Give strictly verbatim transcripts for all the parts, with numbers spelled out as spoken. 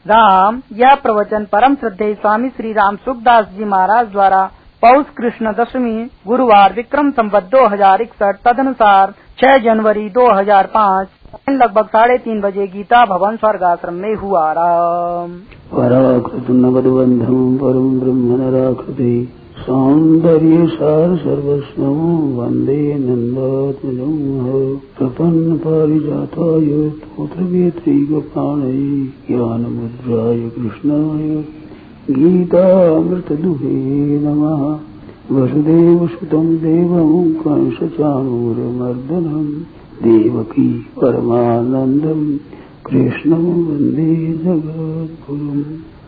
राम यह प्रवचन परम श्रद्धेय स्वामी श्री राम सुखदास जी महाराज द्वारा पौष कृष्ण दशमी गुरुवार विक्रम संवत दो हजार इकसठ तदनुसार छह जनवरी दो हजार पाँच लगभग साढ़े तीन बजे गीता भवन स्वर्गाश्रम में हुआ। राम पराकृतनवद्बन्धं परं ब्रह्म नराकृते सौन्दर्य सार सर्वस्वं वन्दे नन्दात्मजं प्रपन्न पारिजाताय स्तोत्रवेत्रैकपाणये ज्ञानमुद्राय कृष्णाय गीतामृतदुहे नमः। वसुदेवसुतं देवं कंसचाणूरमर्दनं देवकी परमानन्दं कृष्णं वन्दे जगद्गुरुम्।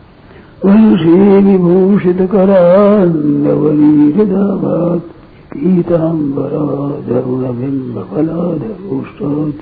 वंशीविभूषितकरान्नवनीहृदाभात् पीताम्बराधरुणबिम्बफलाधरोष्टात्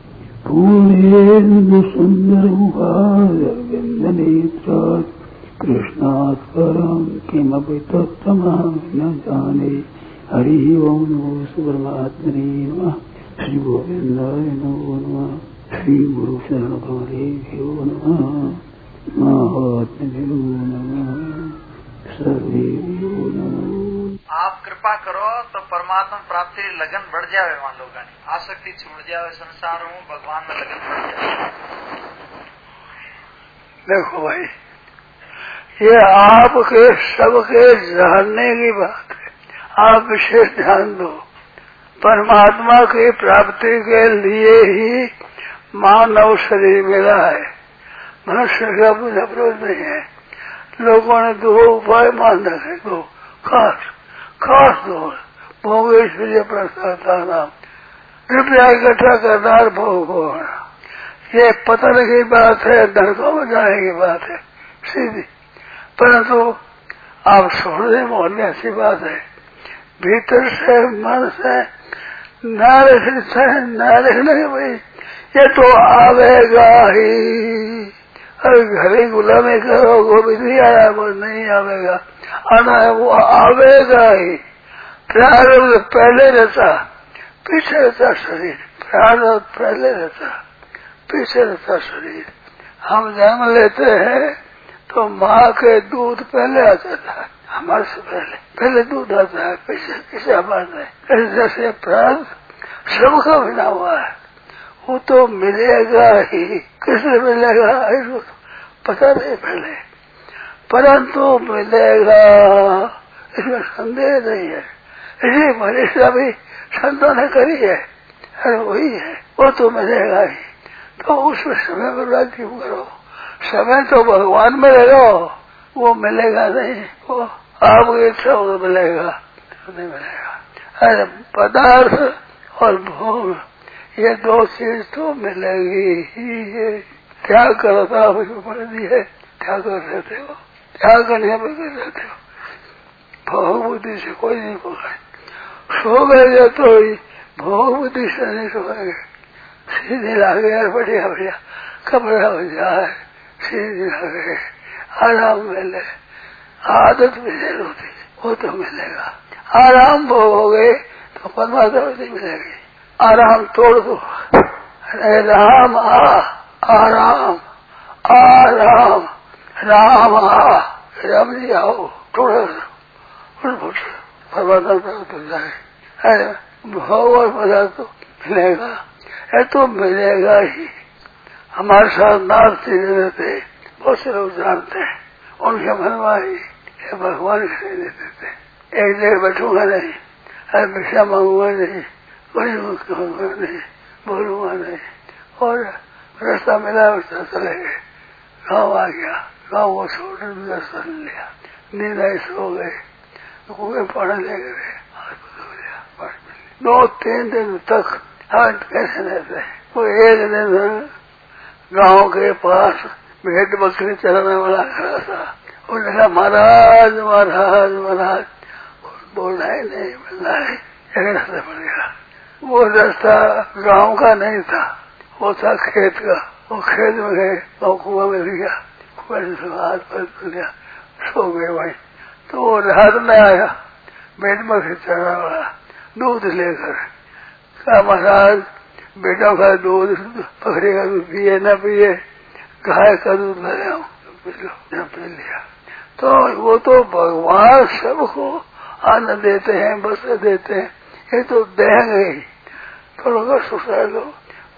पूर्णेन्दुसुन्दरमुखारविन्दनेत्रात् कृष्णात् परं किमपि तत्त्वमहं न जाने। हरिः ओं नमो परमात्मने नमः। श्रीगोविन्दाय नमो नमः। श्रीगुरुचरणकमलेभ्यो नमः। महात्म्यो नमः। सर्वेभ्यो नमः। आप कृपा करो तो परमात्मा प्राप्ति लगन बढ़ जावे, मान लोगों की आसक्ति छूट जावे, संसार में भगवान में लगन बढ़ जावे। देखो भाई, ये आपके सबके जानने की बात है। आप विशेष ध्यान दो। परमात्मा की प्राप्ति के लिए ही मानव शरीर मिला है। मनुष्य का विरोध नहीं है। लोगों ने दो उपाय मान रखे, दो खास खास दो। भोगेश्वरी प्रसाद नाम रुपया इकट्ठा करना और भोग भोगना, ये पतन की बात है, नरकों में जाने की बात है सीधी। परंतु आप सोचने बोलने ऐसी बात है, भीतर से मन से न रखने से न रखने के भाई ये तो आवेगा ही। अरे घरे गुलामी करो, वो भी नहीं आया, वो नहीं आवेगा, आना है वो आवेगा ही। प्रारब्ध पहले रहता, पीछे रहता शरीर। प्रारब्ध पहले रहता, पीछे रहता शरीर। हम जन्म लेते हैं तो माँ के दूध पहले आ जाता है, हमारे से पहले पहले दूध आता है, पीछे पीछे हमारे। जैसे प्रारब्ध सबका बना हुआ है, वो तो मिलेगा ही। किसने मिलेगा इसको पता नहीं पहले, परंतु मिलेगा, इसमें संदेह नहीं है। इसी परीक्षा भी संतों ने करी है, अरे वही है, वो तो मिलेगा ही। तो उसमें समय बर्बाद क्यों करो? समय तो भगवान में लगाओ, वो मिलेगा नहीं। वो आपकी इच्छा हो तो मिलेगा, नहीं मिलेगा। अरे पदार्थ और भोग ये दो चीज तो मिलेगी ही है। क्या करो तो आपको पढ़ दी है, क्या कर रहते हो, क्या करने पर कर रहते हो। भोग बुद्धि से कोई नहीं पकड़े। सो गए तो ही भोग बुद्धि से नहीं सोएंगे। सीधे लागे यार, बढ़िया बढ़िया कपड़ा हो जाए, सीधे लागे, आराम मिले, आदत भी होती, वो तो मिलेगा। आराम भोगोगे तो परमात्मा नहीं मिलेगी। आराम तोड़ दो। अरे राम आ, आराम आराम, राम आ, राम जी आओ, तोड़ो परमात्मा प्राप्त हो जाए। अरे भोग और पदार्थ तो मिलेगा, ये तो मिलेगा ही। हमारे साथ नाचते रहते, बहुत से लोग जानते हैं, उनके मनवाही ये भगवान के नहीं देते। एक देर बैठूंगा नहीं, अरे भिक्षा मांगूंगा नहीं, कोई कहूंगा नहीं, बोलूंगा नहीं, और रास्ता मिला रास्ता चले गए। गाँव आ गया, गाँव वो छोड़ रास्ता लिया, नींद आई, सो गए, कुएं पानी ले गए, दो तीन दिन तक हाथ कैसे रहते। वो एक दिन गाँव के पास भेड़ बकरी चलाने वाला खड़ा था। उन्होंने कहा महाराज महाराज महाराज, बोलना ही नहीं, मिलना है, एक रास्ता पड़ गया। वो रास्ता गाँव का नहीं था, वो था खेत का। वो खेत में गए, वो कुआं में गया, कुआं से हाथ पर लिया, सो गए वहीं। तो वो रात में आया, भेड़ बकरी चलाने वाला, दूध लेकर। कहा महाराज बेटा का दूध बकरी का दूध पिए न पिए, गाय का दूध ले आओ, पी लिया। तो वो तो भगवान सबको आनंद देते हैं, बस देते हैं, ये तो देंगे ही। थोड़ा सा सुसार लो,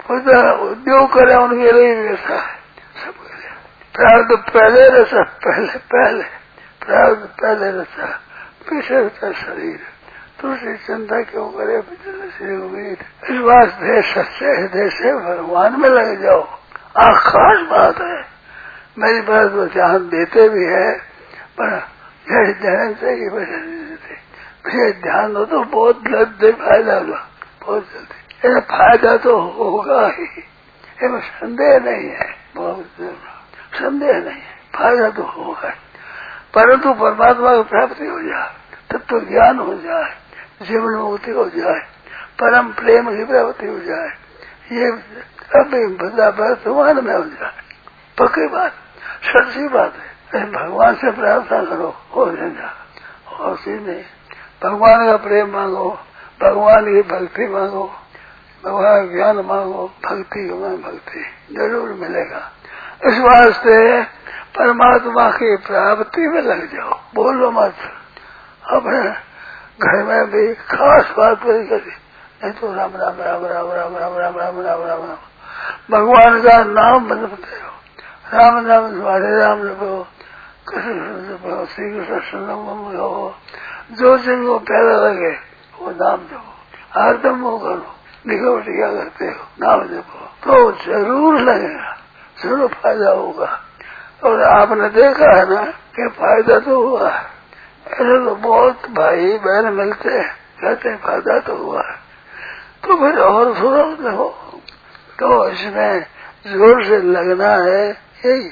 उद्योग करे उनके लिए वैसा है सबके लिए। प्रार्थ पहले रसा, पहले पहले प्रार्थ पहले रसा, पीछे रहता शरीर। दूसरी चिंता क्यों करे श्री उम्मीद। इस वास्ते सच्चे हृदय से भगवान में लग जाओ। आ खास बात है, मेरी बात तो ध्यान देते भी है, पर जैसे ध्यान चाहिए वैसे नहीं देते। मुझे ध्यान हो तो बहुत जल्दी फायदा होगा, बहुत जल्दी। ऐसा फायदा तो होगा ही, इसमें संदेह नहीं है, बहुत संदेह नहीं है, फायदा तो होगा। परंतु परमात्मा की प्राप्ति हो जाए, तत्व ज्ञान हो जाए, जीवन मुक्ति हो जाए, परम प्रेम की प्राप्ति हो जाए, ये अभी बदा वर्तमान में हो जाए, पक्की बात, सच्ची बात है। भगवान से प्रार्थना करो, हो जाएगा। और सीधे भगवान का प्रेम मांगो, भगवान की भक्ति मांगो, भगवान का ज्ञान मांगो, भक्ति भक्ति जरूर मिलेगा। इस वास्ते परमात्मा की प्राप्ति में लग जाओ, बोलो मत। अपने घर में भी खास बात नहीं करी, नहीं तो राम राम राम राम राम राम राम राम राम राम राम भगवान का नाम बनते हो, राम नाम हरे राम जपो, कृष्ण जपो, श्री कृष्ण सुनम हो, जो जिनको प्यारा लगे वो नाम जपो, हरदम वो करो। निकट क्या करते हो, नाम जपो, तो जरूर लगेगा, जरूर फायदा होगा। और आपने देखा है ना कि फायदा तो हुआ है। ऐसे तो बहुत भाई बहन मिलते हैं, कहते हैं फायदा तो हुआ है, तो फिर और थोड़ा देखो। तो इसमें जोर से लगना है, यही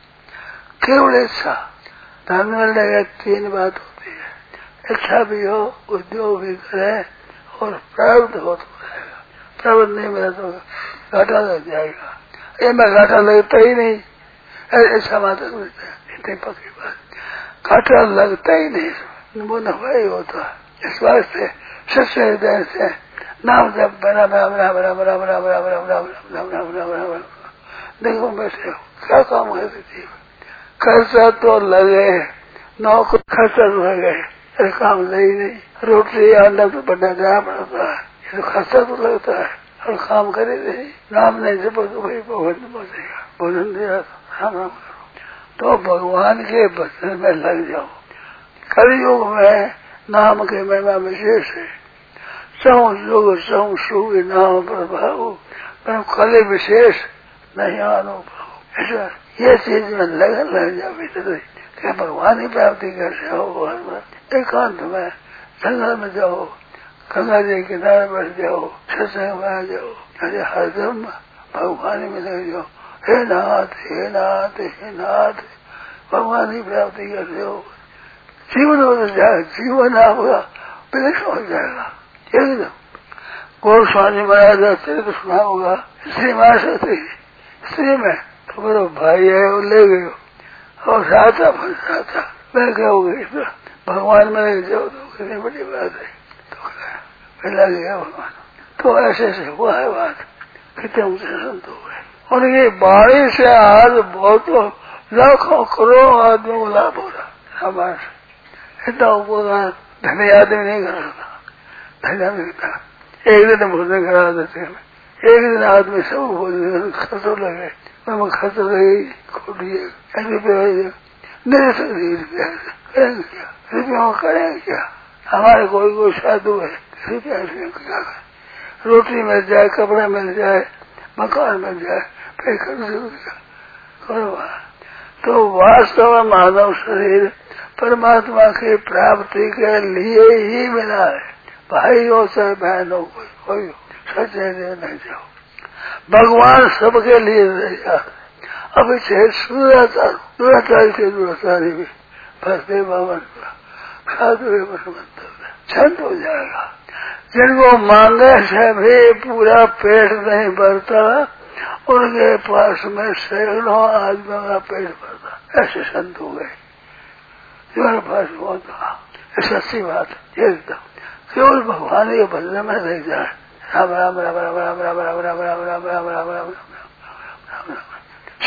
केवल इच्छा। धन मिलने का तीन बात होती है, इच्छा भी हो, उद्योग भी करे और प्रारब्ध हो तो रहेगा। प्रारब्ध नहीं मिला तो घाटा लग जाएगा। ये में घाटा लगता ही नहीं, ऐसा मात्र मिलता है, इतनी पक्की बात। घाटा लगता ही नहीं, वो नफा ही होता है। इस वास्ते सच्चे हृदय से नाम जब बना बना बना बना बना बना बना बना बना बना बना बना बना बना देखो बैठे हो, क्या काम है जीवन। खर्चा तो लगे, नौकर खर्चा तो लगे, काम नहीं नहीं, रोटी अंडा तो बना जाना पड़ता है, ये तो खर्चा तो लगता है। और काम करे नहीं, नाम नहीं जब तो भाई भोजन पहुंचेगा, भोजन दिया तो राम राम करो। तो भगवान के भजन में लग जाओ। कलयुग में नाम के महिमा विशेष है, सौ युग सौ सुख नाम प्रभाव, पर कल विशेष नहीं अनुभव। ऐसा ये चीज में लगन लग जाओ, क्या भगवान की प्राप्ति कैसे हो। एकांत में जंगल में जाओ, गंगा जी के किनारे बैठ जाओ, सत्संग में आ जाओ, अरे हरदम भगवान में लग जाओ। हे नाथ हे नाथ हे नाथ, भगवान की प्राप्ति कैसे हो। जीवन हो जाए, जीवन आपका विलक्षण हो जाएगा एकदम। गोस्वामी महाराज चरित्र सुना होगा, स्त्री मार सकती स्त्री में तो मेरा भाई है वो ले गयो और साथा फंस रहा था, मैं क्या हो गई तो भगवान में लग जाओ तो कितनी बड़ी बात है। तो फिर लग गया भगवान। तो ऐसे से हुआ है बात, कितने ऊंचे संत हो गए। उनकी बाणी से आज बहुत लाखों करोड़ों आदमियों को लाभ हो रहा हमारे से। इतना उपकार धनी आदमी नहीं कर सकता, धनी मिलता। एक दिन भोजन करा देते हैं, एक दिन आदमी सब भोजन खर्चो लगे, मैं खर्च लगी खोटी रुपये दे सकती करेंगे क्या, रुपया करेंगे क्या। हमारे कोई कोई साधु है, रुपया क्या करें, रोटी मिल जाए, कपड़ा मिल जाए, मकान मिल जाए, फिर खर्च करो। तो वास्तव में मानव शरीर परमात्मा की प्राप्ति के लिए ही मिला है। भाई हो चाहे बहन हो, कोई कोई हो, सच्चे नहीं जाओ। भगवान सबके लिए रहेगा। अभी चाहे सूर्याचार दूराचारी से दूराचारी भी भक्ति भवन साधु छंद हो जाएगा। जिनको मांगे से भी पूरा पेट नहीं भरता, उनके पास में सैकड़ों आदमियों का पेट भरता, ऐसे संत हो गए। तुम्हारे पास बहुत सच्ची बात है एकदम। केवल भगवान के भजन में रह जाए, राम राम राम राम राम राम राम राम राम राम राम राम राम राम राम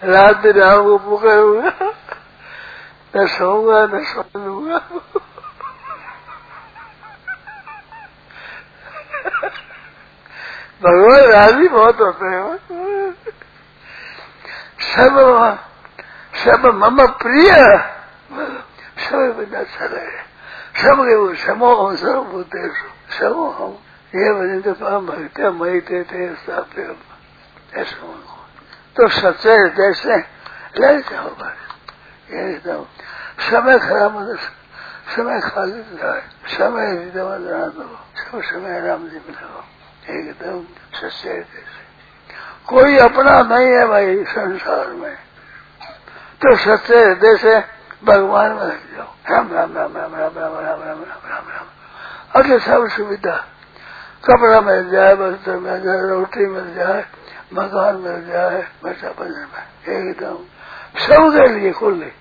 रात दिन राम को पुकारूंगा, न सोऊंगा न सो लूंगा। भगवान राजी बहुत होते हैं। सब सब मम प्रिय सब बिना चले सबके वो समो हम सर्वभूतेषु समो हम ये वजन तो पाम भक्त्या मई थे थे स्थाप्य ऐसा तो सच्चे जैसे ले जाओ बस ये एकदम समय खराब मतलब समय खाली जाए समय एकदम दो सब समय राम जी मिलाओ एकदम सच्चे जैसे कोई अपना नहीं है भाई संसार में तो सच्चे हृदय से भगवान में लग जाओ राम राम राम राम राम राम राम राम राम राम राम अरे सब सुविधा कपड़ा मिल जाए वस्त्र मिल जाए रोटी मिल जाए मकान मिल जाए बच्चा बजन में एकदम सबके लिए खुले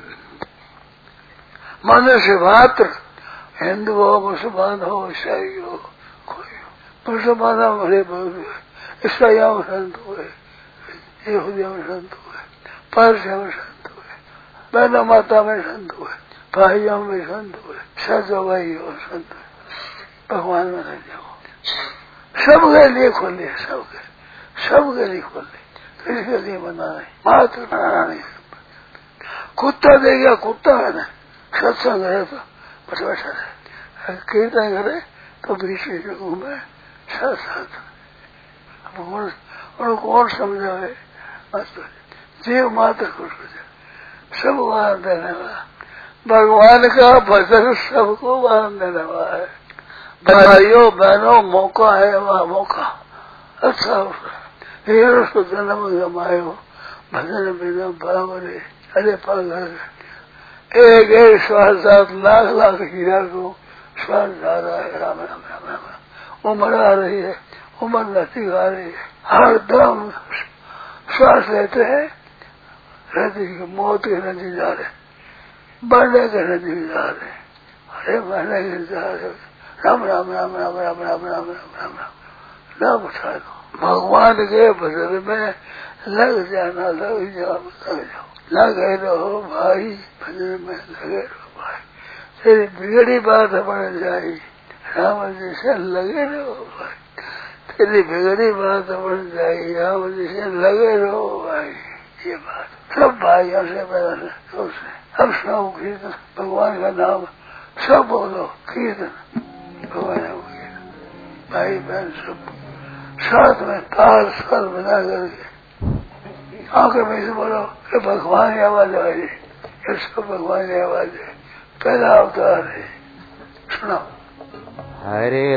मनुष्य मात्र हिंदू हो मुसलमान हो ईसाई हो कोई हो मुसलमान भले ईसाइयों में संत हुए यहूदियों में संत हुए पारसियों में संत हुए बहनों माता में संत हुए भाइयों में संत हुए सजो भाई हो संत हुए भगवान में लग जाओ सबके लिए खोले सबके सबके लिए खोले किसके लिए बनाना है मात्र बनाना नहीं कुत्ता दे गया कुत्ता है ना सत्संग है तो बस बैठा रहे कीर्तन करे तो बीच बीच में घूमे साथ साथ उनको कौन समझाए जीव मात्र खुश हो जाए सब वहां देने वाला भगवान का भजन सबको वहां देने वाला है भाइयों बहनों मौका है वह मौका अच्छा हीरो को जन्म गमायो भजन बिना बावरे अरे पागल एक एक श्वास साथ लाख लाख हीरा को श्वास जा रहा है राम राम राम राम उम्र आ रही है उम्र नती आ रही है हर दम श्वास लेते हैं हृदय की मौत के नदी जा रहे बढ़ने के नदी जा रहे अरे बढ़ने के जा रहे राम राम राम राम राम राम राम राम राम राम नाम उठा दो भगवान के भजन में लग जाना लग जाओ लग जाओ लगे रहो भाई भजन में लगे रहो भाई तेरी बिगड़ी बात बन जाए राम जी से लगे रहो भाई तेरी बिगड़ी बात बन जाए राम जी से लगे रहो भाई ये बात सब भाइयों से बदल अब सब कीर्तन भगवान का नाम सब बोलो कीर्तन भगवान कीर्तन भाई बहन सब साथ में ताल स्वर बना करके आंखें में से बोलो कि भगवान की आवाज आ रही है सब भगवान की आवाज है पहला अवतार है सुनो हरे